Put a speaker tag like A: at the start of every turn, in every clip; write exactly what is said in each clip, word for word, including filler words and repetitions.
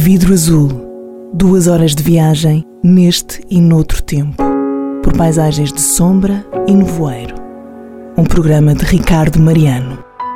A: Vidro Azul. Duas horas de viagem neste e noutro tempo, por paisagens de sombra e nevoeiro. Um programa de Ricardo Mariano.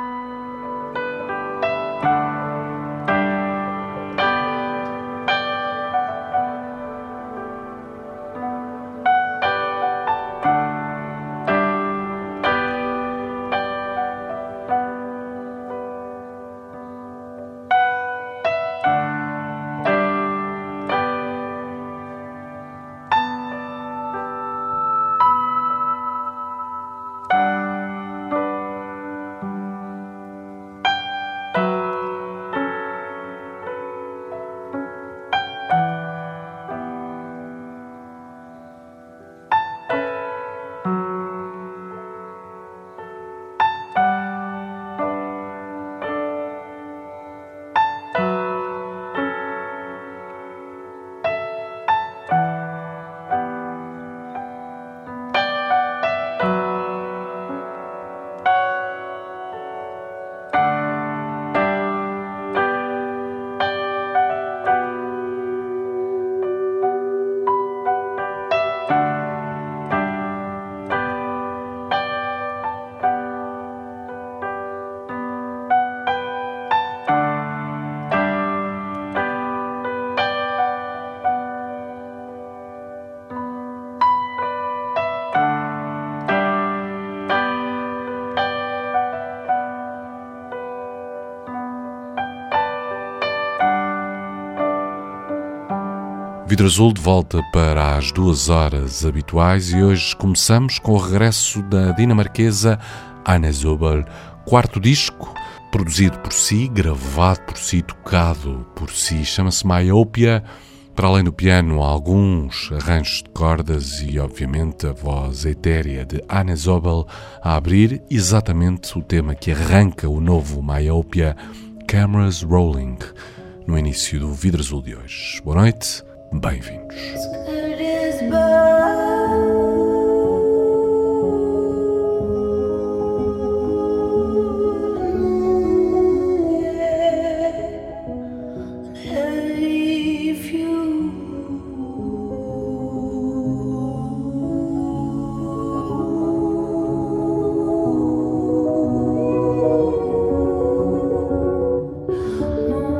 B: Vidro Azul de volta para as duas horas habituais e hoje começamos com o regresso da dinamarquesa Anne Zobel, quarto disco, produzido por si, gravado por si, tocado por si, chama-se Myopia. Para além do piano, alguns arranjos de cordas e, obviamente, a voz etérea de Anne Zobel a abrir exatamente o tema que arranca o novo Myopia, Cameras Rolling, no início do Vidro Azul de hoje. Boa noite. Bem-vindos.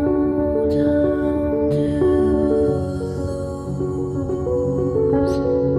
C: Thank you.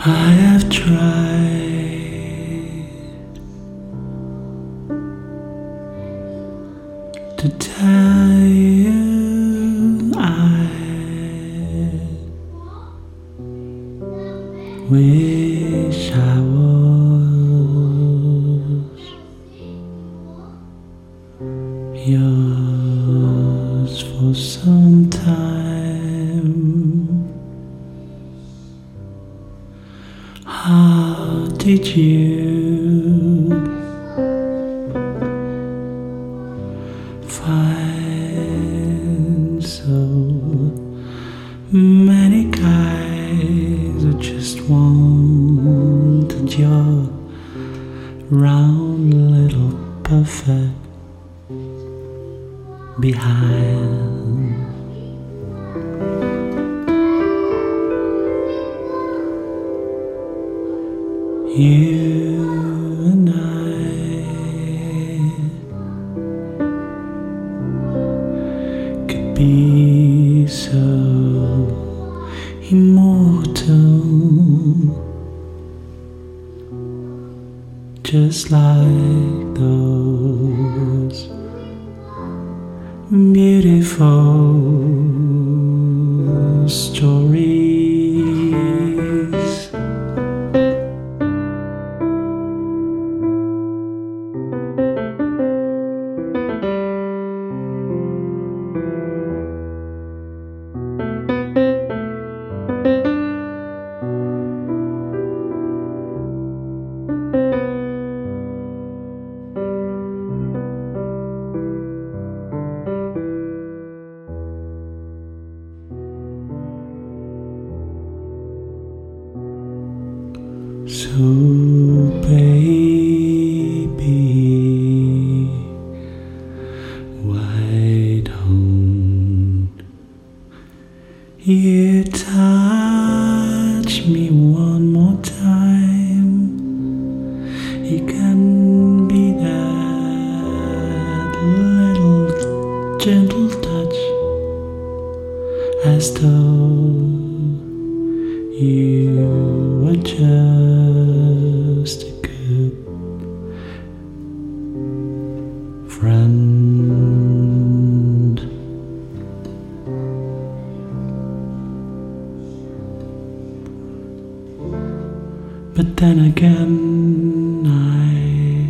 C: I have tried to tell you I wish I was yours for some time. How did you find so many guys who just wanted your round little perfect behind? You and I could be so immortal, just like those beautiful stories. So baby, why don't you touch me one more time? You can be that little gentle touch, as though you were just a good friend. But then again, I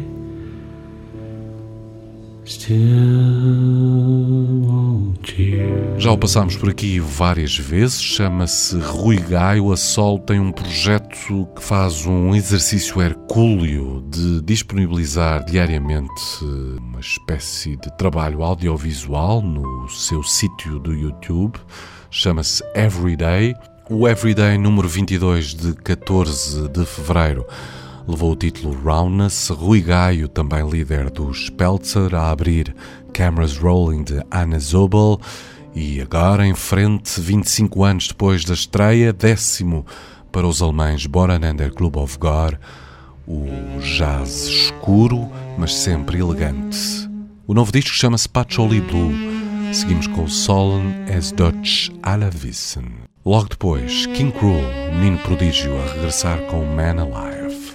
C: still want you.
B: Já o passámos por aqui várias vezes, chama-se Rui Gaio. A Sol tem um projeto que faz um exercício hercúleo de disponibilizar diariamente uma espécie de trabalho audiovisual no seu sítio do YouTube, chama-se Everyday. O Everyday número vinte e dois de catorze de fevereiro levou o título Roundness. Rui Gaio, também líder dos Peltzer, a abrir Cameras Rolling de Anna Zobel. E agora em frente, vinte e cinco anos depois da estreia, décimo para os alemães Boraner Club of God, o jazz escuro, mas sempre elegante. O novo disco chama-se Patchouli Blue. Seguimos com Sollen as Dutch alle wissen. Logo depois, King Cruel, o menino prodígio, a regressar com Man Alive.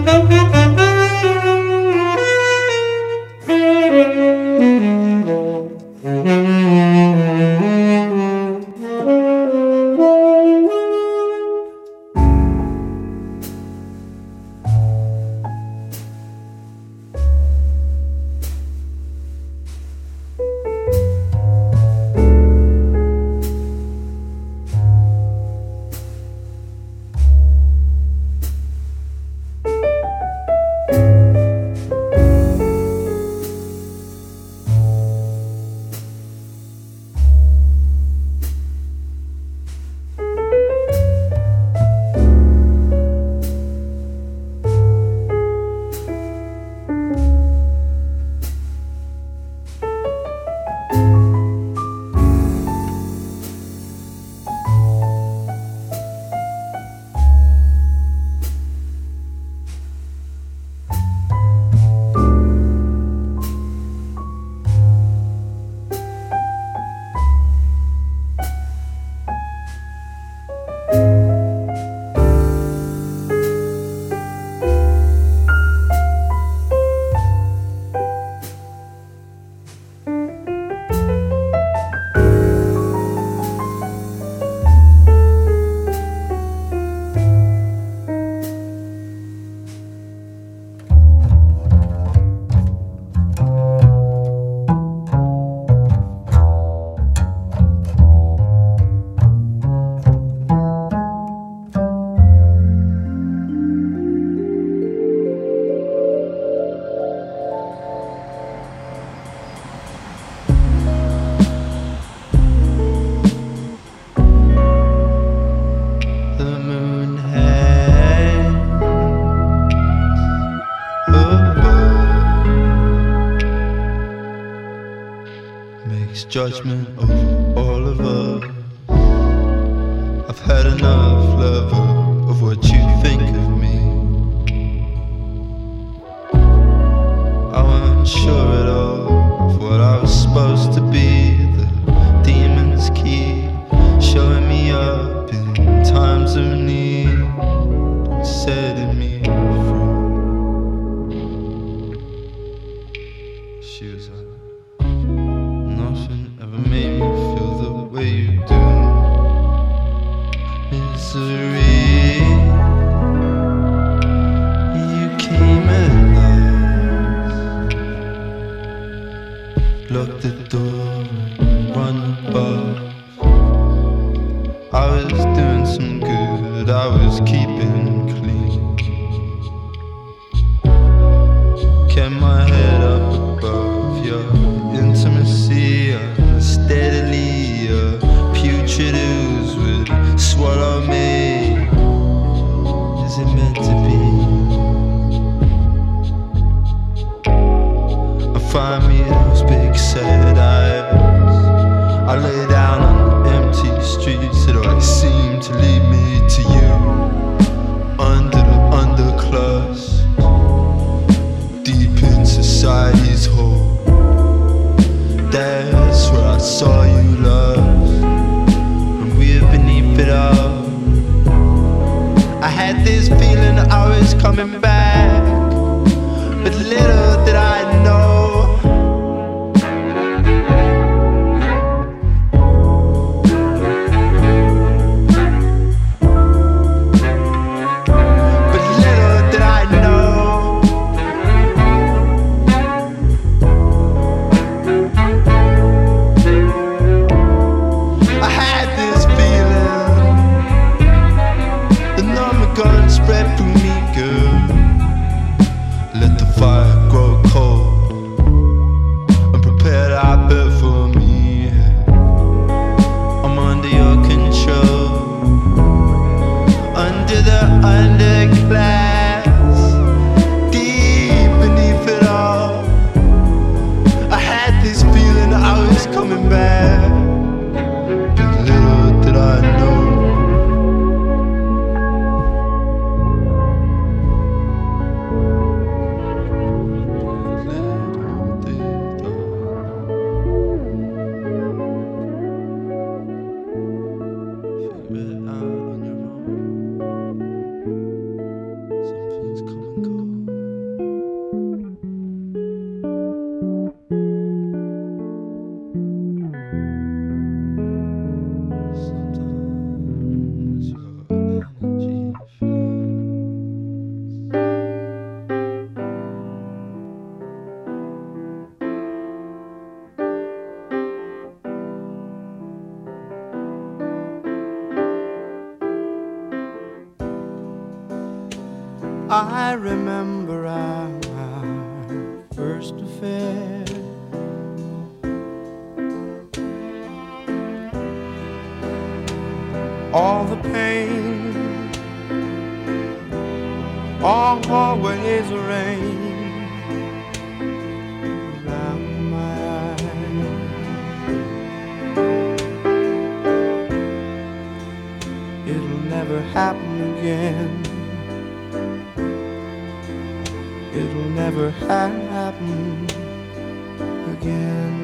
D: Judgment over all of us. I've had enough, lover, of what you think of me. I wasn't sure at all of what I was supposed to be. The demons keep showing me up in times of need, setting me free. She was like, nothing ever made me feel the way you do. Misery, you came at last. Locked the door and run above. I was doing some good, I was keeping clean. Kept my head up above your intimacy, and steadily a putrid ooze would swallow me. Is it meant to be? I find me those big sad eyes. I lay down on the empty streets that always seem to lead me to you. Under the underclass, deep in society's hole. That's where I saw you love, and we're beneath it all. I had this feeling that I was coming back, but little did I know. Spread through me, girl. Let the fire grow cold. I remember our first affair. All the pain, all always the rain around my eyes. It'll never happen again. It'll never happen again.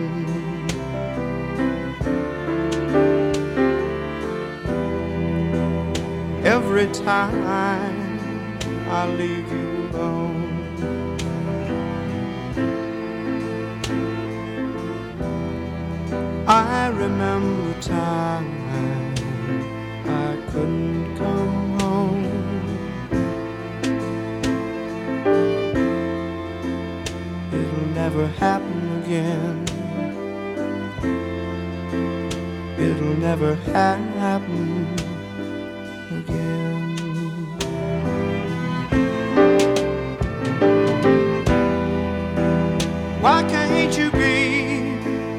D: Every time I leave you alone, I remember time I couldn't come home. It'll never happen again. It'll never happen again. Why can't you be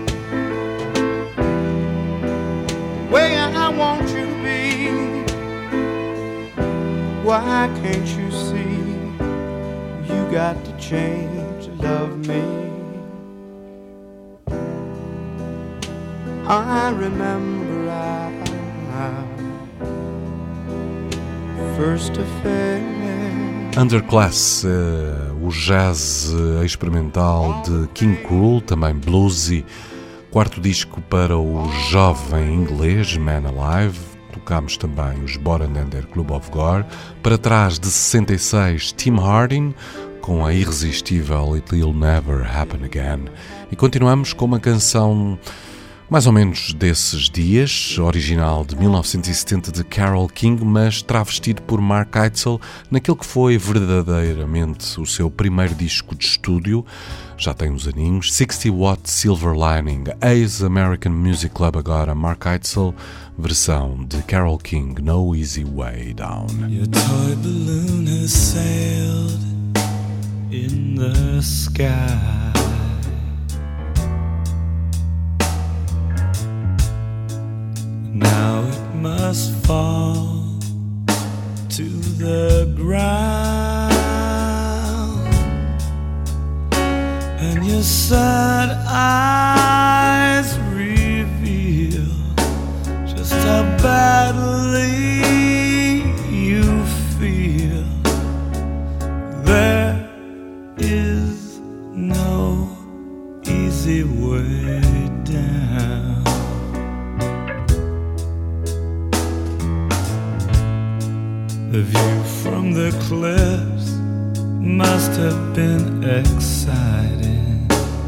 D: where I want you to be? Why can't you see you got to change to love me? I remember our first affair.
B: Underclass, uh, o jazz uh, experimental de King Krule, também bluesy, quarto disco para o jovem inglês Man Alive. Tocámos também os Boran and their Club of Gore. Para trás de sessenta e seis, Tim Hardin com a irresistível It'll Never Happen Again. E continuamos com uma canção mais ou menos desses dias, original de mil novecentos e setenta de Carole King, mas travestido por Mark Eitzel naquele que foi verdadeiramente o seu primeiro disco de estúdio, já tem uns aninhos, sixty watt Silver Lining, ex-American Music Club agora, Mark Eitzel, versão de Carole King, No Easy Way Down.
C: Your toy balloon has sailed in the sky. Now it must fall to the ground, and your sad eyes reveal just how badly you feel. There is no easy way down. The view from the cliffs must have been exciting,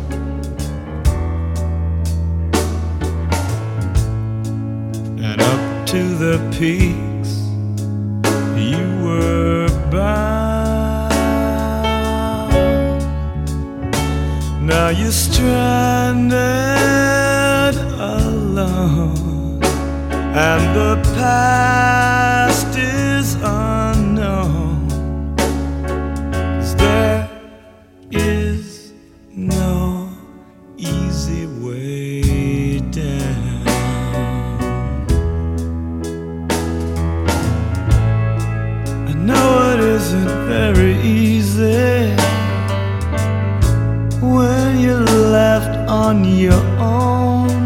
C: and up to the peaks you were bound. Now you're stranded alone, and the past is unknown, 'cause there is no easy way down. I know it isn't very easy when you're left on your own.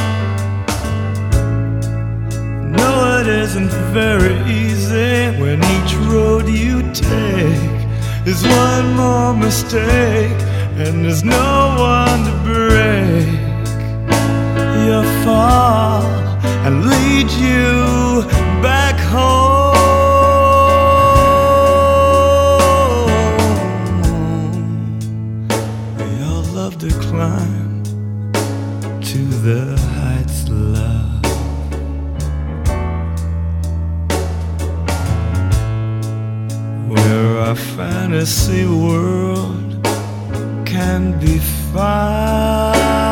C: No, it isn't very easy when each road you take is one more mistake, and there's no one to break your fall and lead you back home. We all love to climb to the heights, love, where our fantasy world can be found.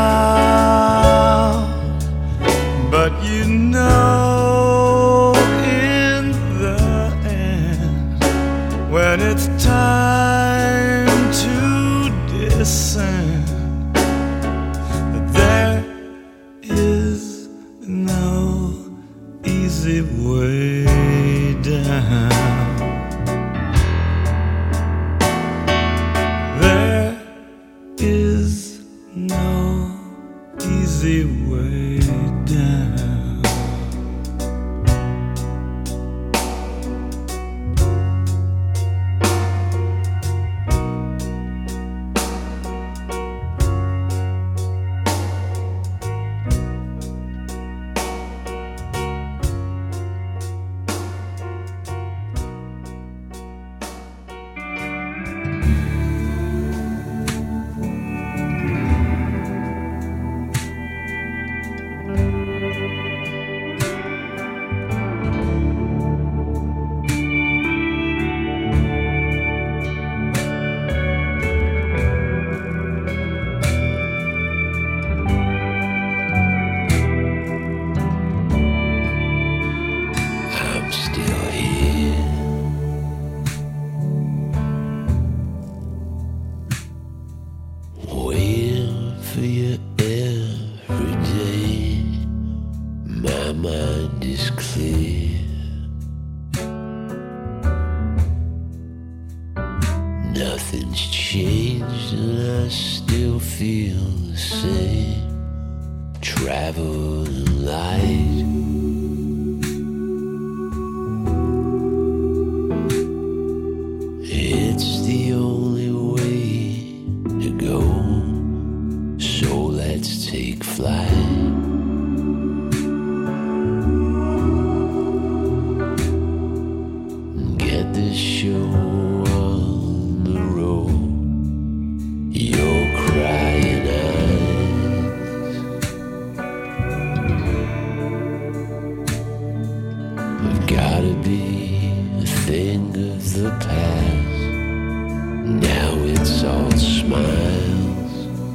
C: But you know, in the end, when it it's time to descend. There is no easy way down. There is no easy way down.
E: Nothing's changed and I still feel the same. Traveling light. It's the only way to go, so let's take flight. Get this show on the road. Your crying eyes have gotta be a thing of the past. Now it's all smiles.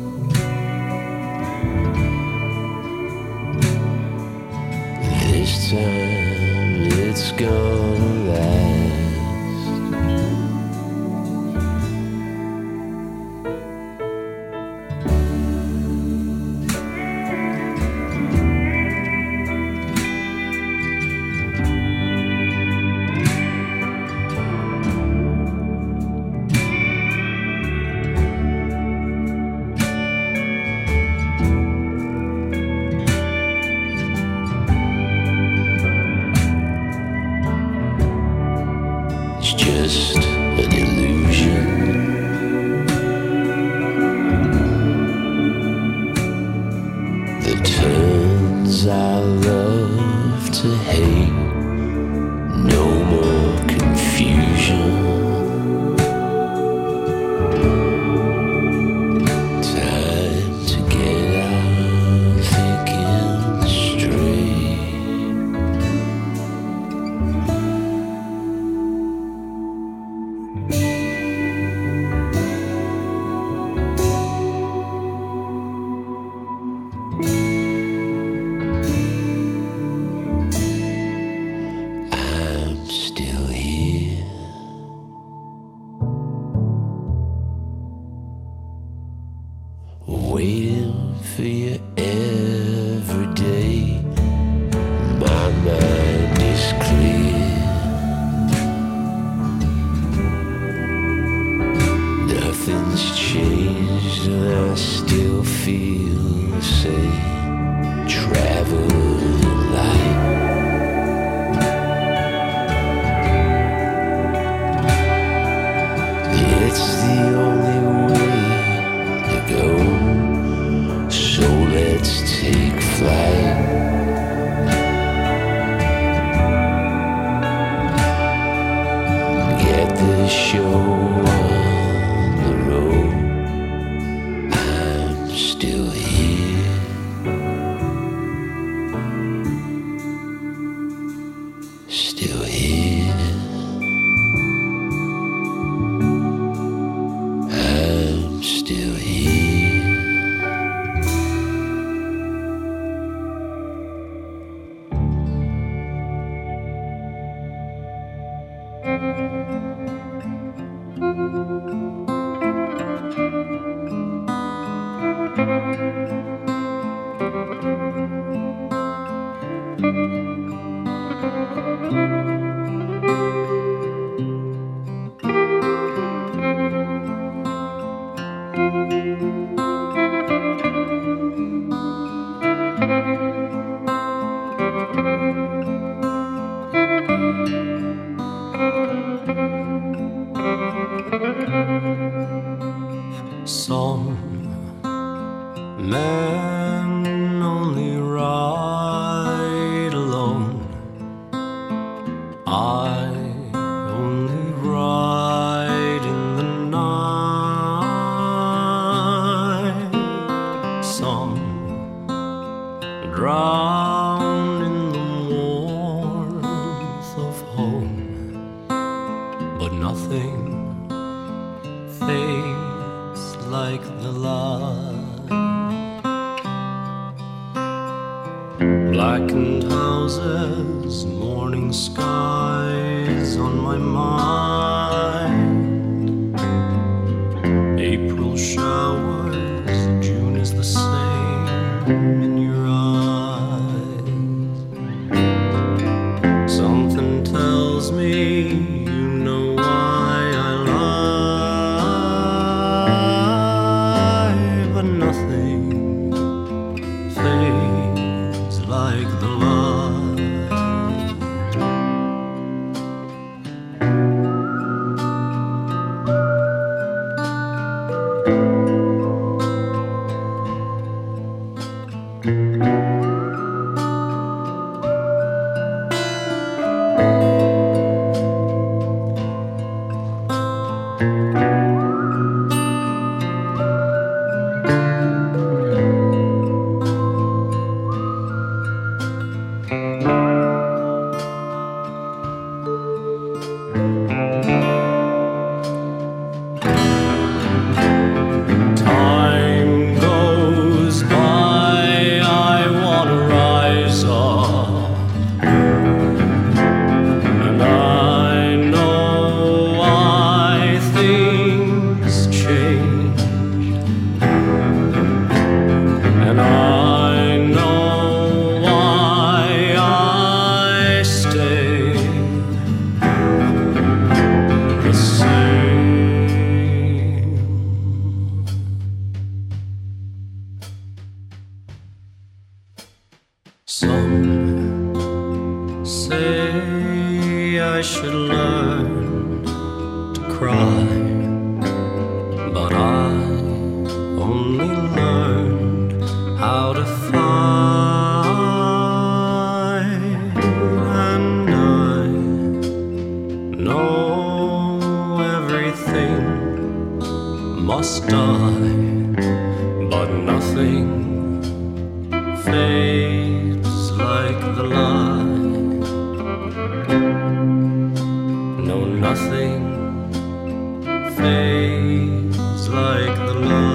E: This time it's gonna last. It's just an illusion. The turns I love to hate. No more confusion. Time to get out thinking straight. I'm still here. Waiting for you every day. My mind is clear. Nothing's changed and I still feel the same. Traveling light. It's the only way to go, so let's take flight. Get this show on the road. I'm still here. Still here. Some men only ride alone. I only ride in the night. Some drown in the warmth of home, but nothing fades like the light. Blackened houses, morning skies on my mind. April showers, June is the same in your eyes. Something tells me you know why I lie, but nothing fades like the light. Some say I should learn to cry, but I only learned how to fight. And I know everything must die, but nothing fades like the light. No, nothing fades like the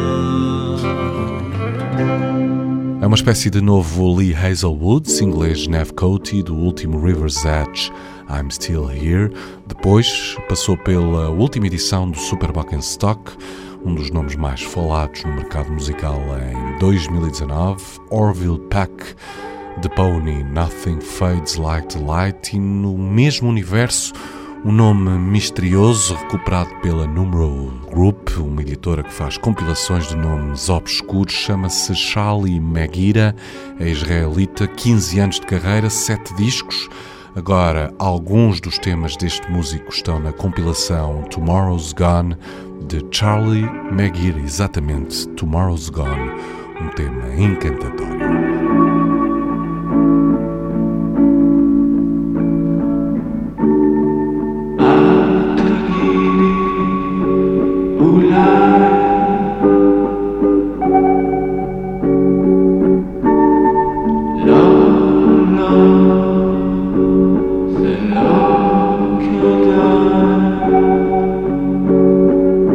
E: light.
B: É uma espécie de novo Lee Hazelwood, inglês Nev Coty, do último River's Edge, I'm Still Here. Depois passou pela última edição do Super Stock, um dos nomes mais falados no mercado musical em dois mil e dezanove, Orville Peck, The Pony, Nothing Fades Like the Light, e no mesmo universo um nome misterioso recuperado pela Numero Group, uma editora que faz compilações de nomes obscuros, chama-se Charlie Megira, é israelita, quinze anos de carreira, sete discos. Agora, alguns dos temas deste músico estão na compilação Tomorrow's Gone, de Charlie Megira, exatamente, Tomorrow's Gone, um tema encantatório.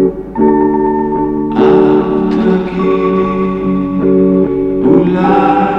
F: Ula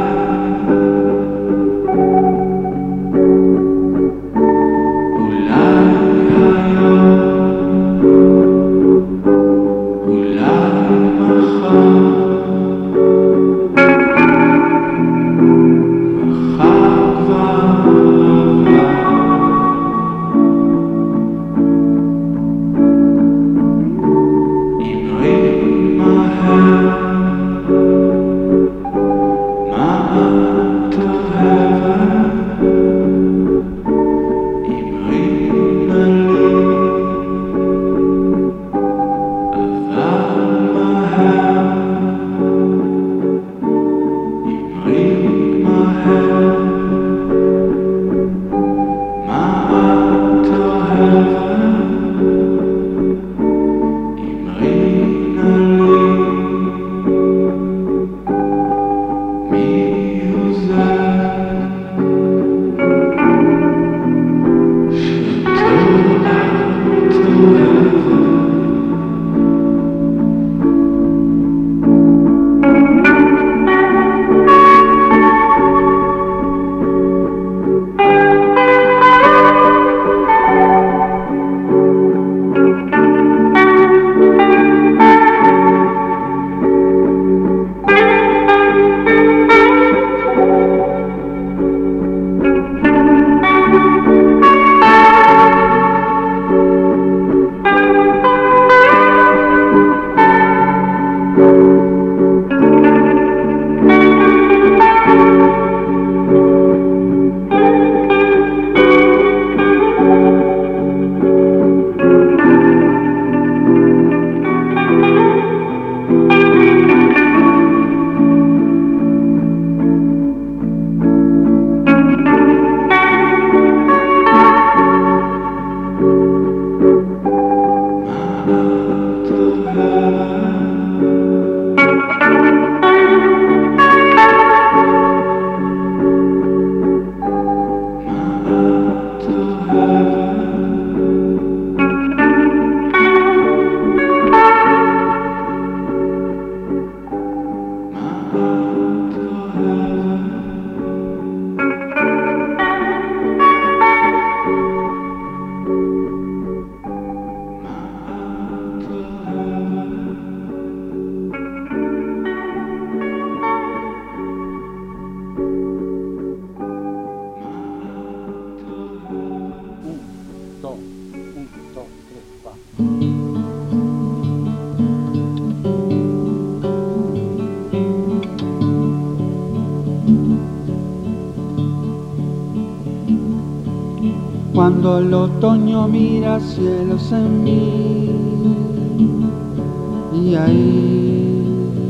F: Cuando el otoño mira cielos en mí, y ahí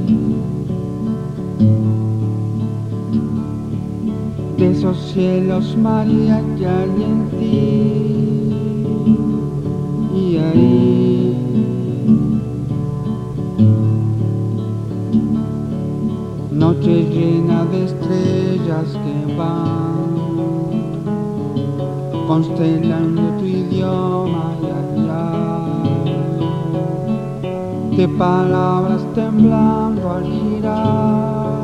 F: de esos cielos, María, que hay en ti, y ahí noche llena de estrellas que van constelando tu idioma y allá, de palabras temblando al girar,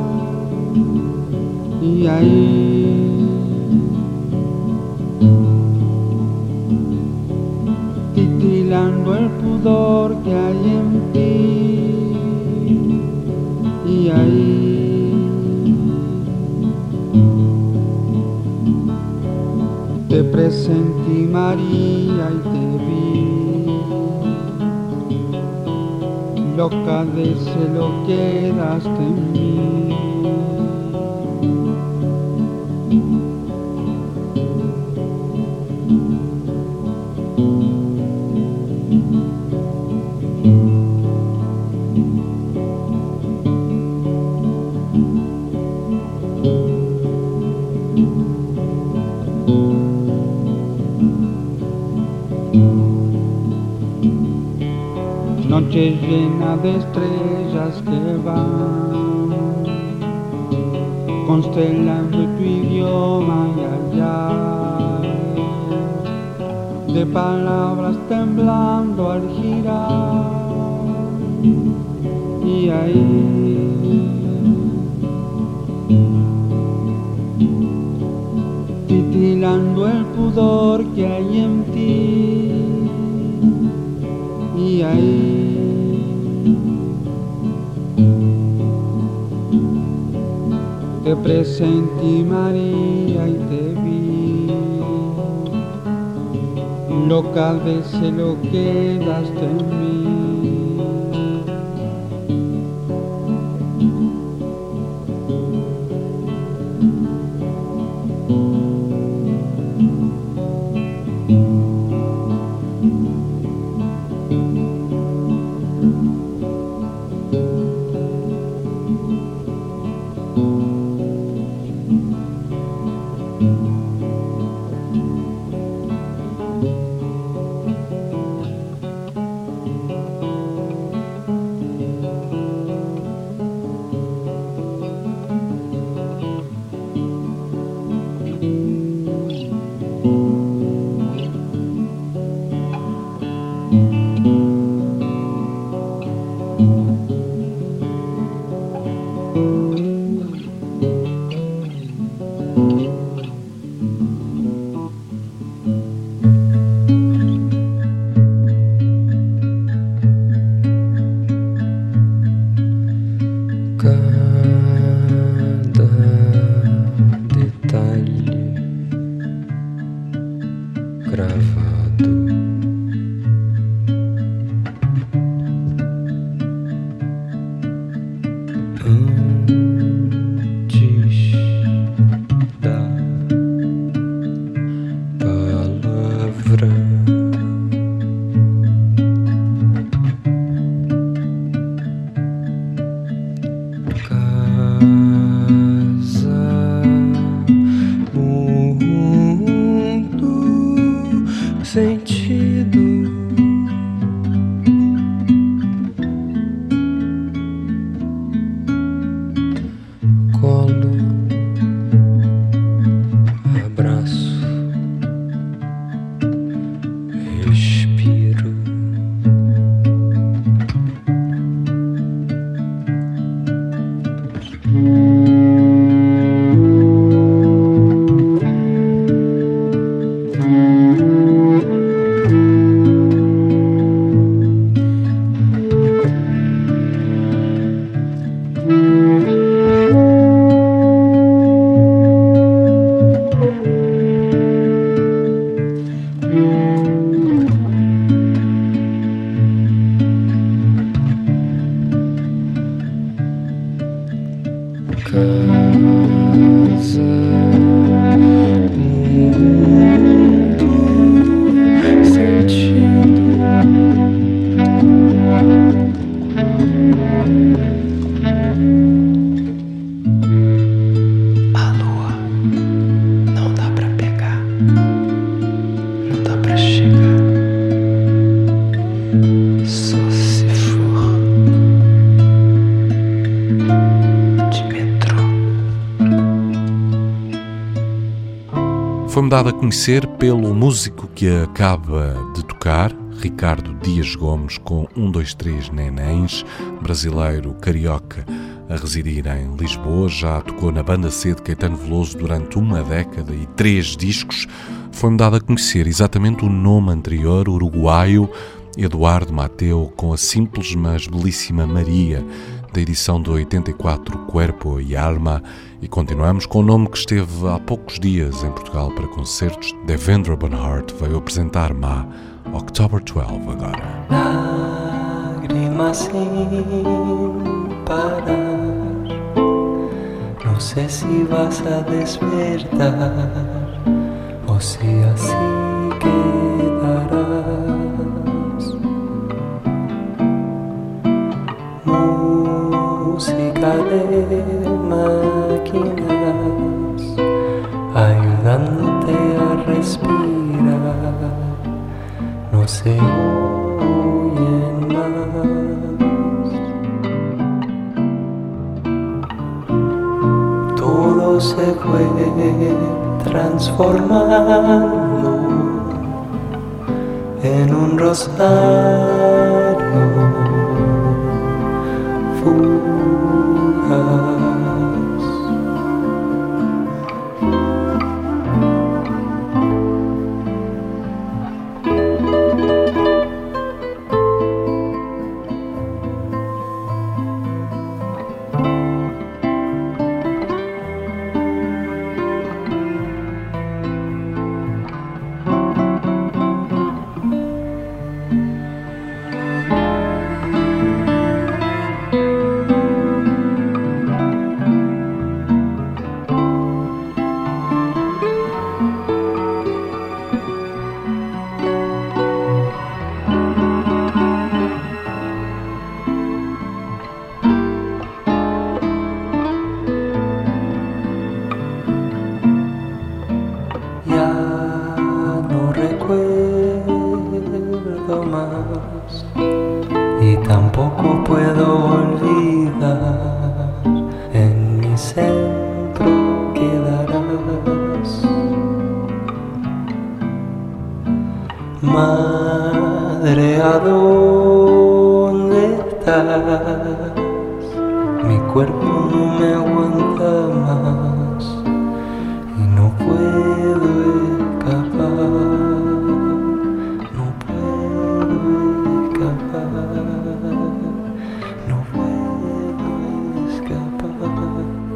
F: y ahí titilando el pudor que hay en ti, y ahí te presentí, María, y te vi, loca de celo quedaste en mí. Noche llena de estrellas que van constelando tu idioma y allá, de palabras temblando al girar, y ahí titilando el pudor que hay en ti, y ahí te presentí, María, y te vi, loca de celo quedaste en mí.
B: foi-me dado a conhecer pelo músico que acaba de tocar, Ricardo Dias Gomes, com um dois três Nenéns, brasileiro carioca a residir em Lisboa. Já tocou na Banda C de Caetano Veloso durante uma década e três discos. Foi-me dado a conhecer exatamente o nome anterior, uruguaio, Eduardo Mateu, com a simples mas belíssima Maria, da edição de oitenta e quatro, Cuerpo e Alma. E continuamos com o nome que esteve há poucos dias em Portugal para concertos. Devendra Banhart veio apresentar Má, October doze agora.
G: Lágrimas sin parar, no sé si vas a despertar o si así quedarás. Música de máquinas ayudándote a respirar, no se oyen más. Todo se fue transformando en un rosario fugaz. Madre, ¿a dónde estás? Mi cuerpo no me aguanta más y no puedo escapar, no puedo escapar, no puedo escapar.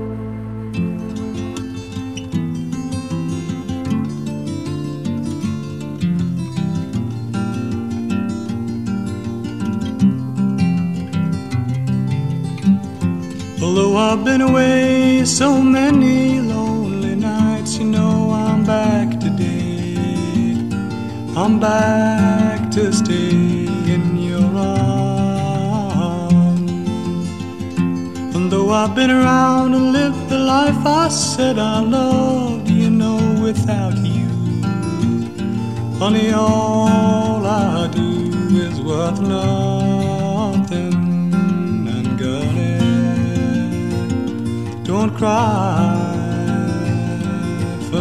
C: Although I've been away so many lonely nights, you know I'm back today. I'm back to stay in your arms. And though I've been around and lived the life I said I loved, you know without you, honey, all I do is worth nothing. And girl, don't cry for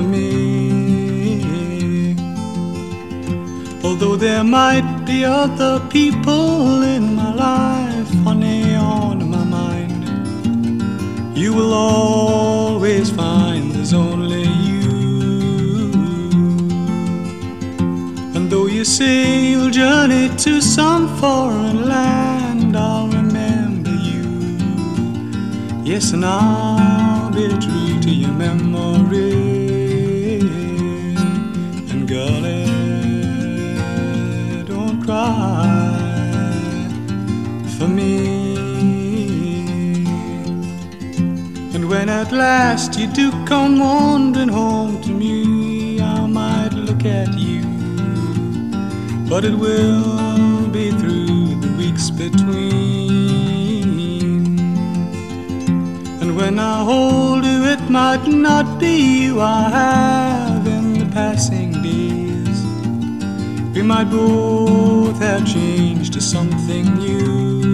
C: me. Although there might be other people in my life, honey, on my mind, you will always find there's only you. And though you say you'll journey to some foreign land, I'll remember you. Yes, and I'll be true to your memory. And girl, don't cry for me. And when at last you do come wandering home to me, I might look at you, but it will be through the weeks between. And when I hold you, it might not be you I have in the passing days. We might both have changed to something new.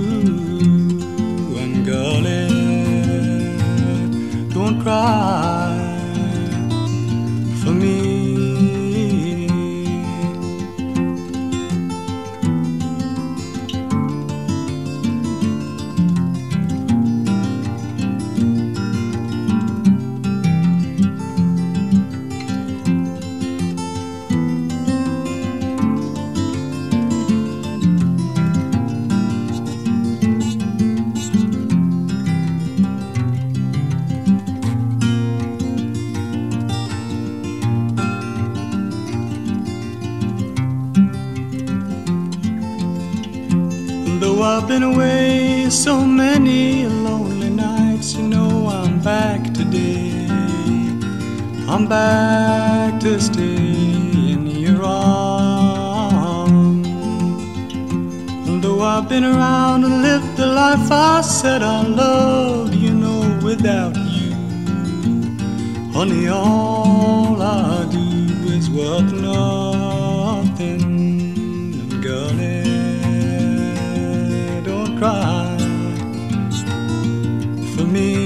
C: And girl, don't cry for me. Though I've been away so many lonely nights, you know I'm back today. I'm back to stay in your arms. And though I've been around and lived the life I said I loved, you know without you, honey, all I do is worth nothing. And girlie, don't cry for me.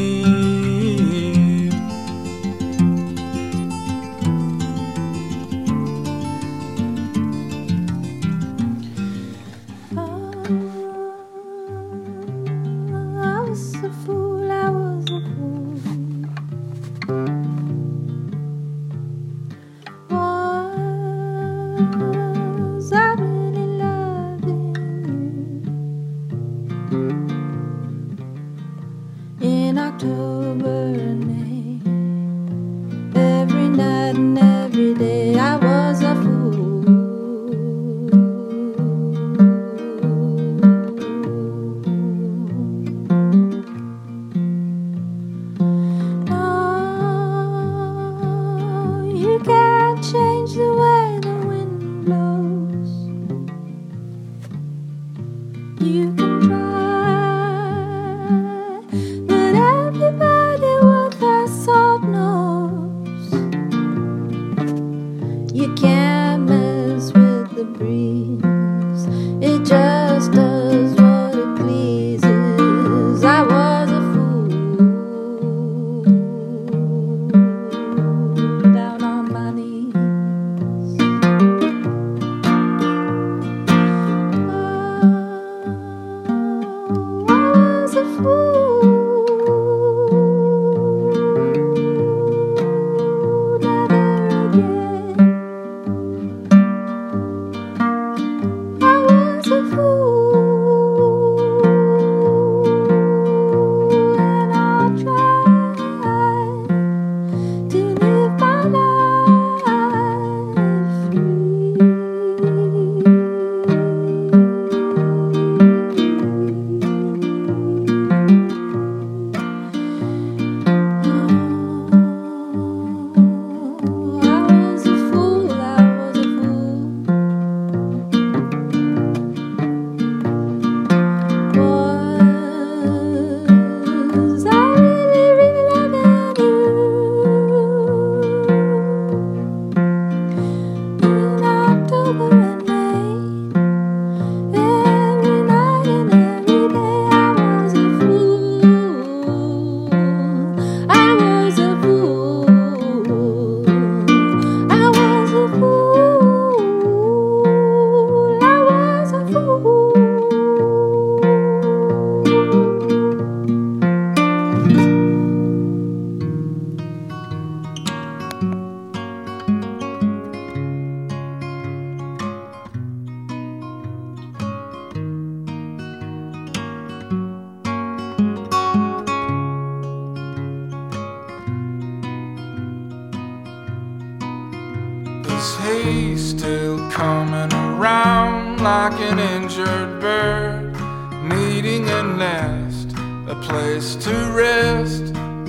H: Is he still coming around like an injured bird, needing a nest, a place to rest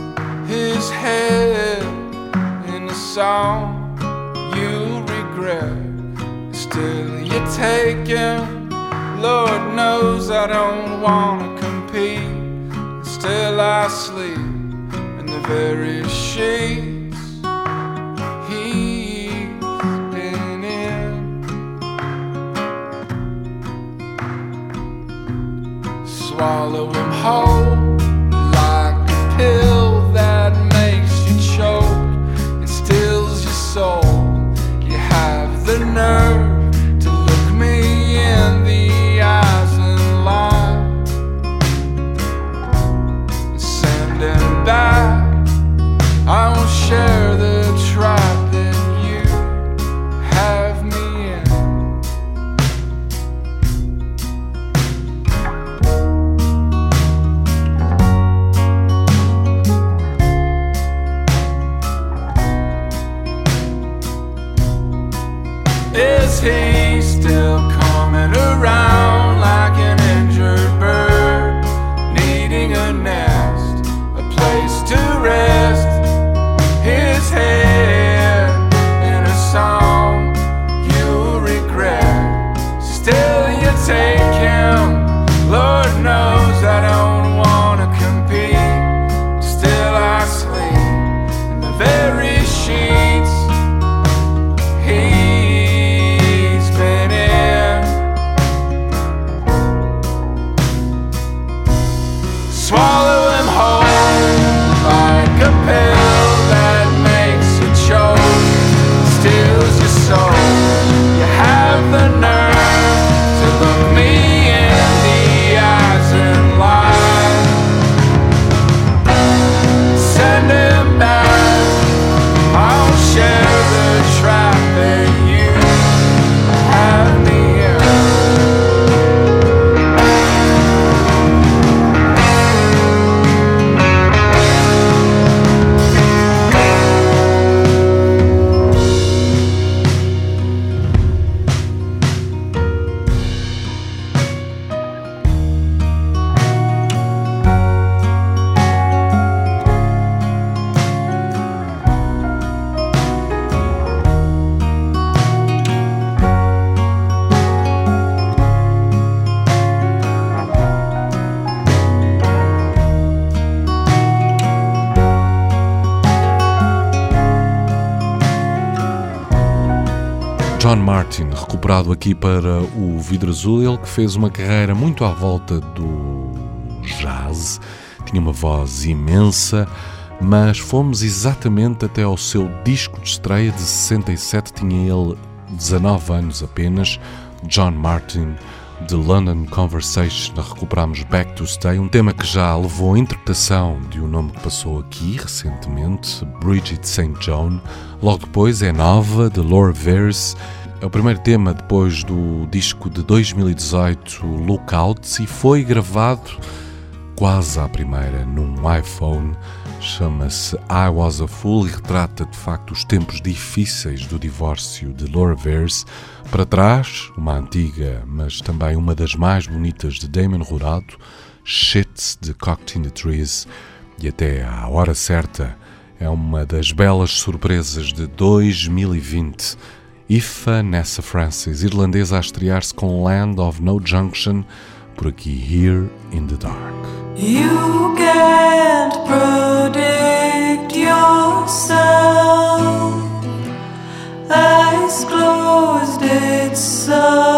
H: his head in a song you'll regret? Still you take him, Lord knows I don't wanna compete. Still I sleep in the very sheets swallow him whole like a pill that makes you choke and stills your soul. You have the nerve to look me in the eyes and lie and send him back. I won't share the trap that you have me in.
B: John Martyn, recuperado aqui para o Vidro Azul, ele que fez uma carreira muito à volta do jazz, tinha uma voz imensa, mas fomos exatamente até ao seu disco de estreia de sessenta e sete, tinha ele dezanove anos apenas, John Martyn, The London Conversation. Recuperamos Back to Stay, um tema que já levou a interpretação de um nome que passou aqui recentemente, Bridget Saint John. Logo depois é nova, de Laura Veirs. É o primeiro tema depois do disco de dois mil e dezoito, Lookouts, e foi gravado quase à primeira num iPhone. Chama-se I Was a Fool e retrata de facto os tempos difíceis do divórcio de Laura Veirs. Para trás, uma antiga, mas também uma das mais bonitas de Damon Rurado, Shit, de Cocked in the Trees, e até à hora certa é uma das belas surpresas de dois mil e vinte. Aoife Nessa Francis, irlandesa, a estrear-se com Land of No Junction, por aqui Here in the Dark.
I: You can't predict yourself. Eyes closed, it's so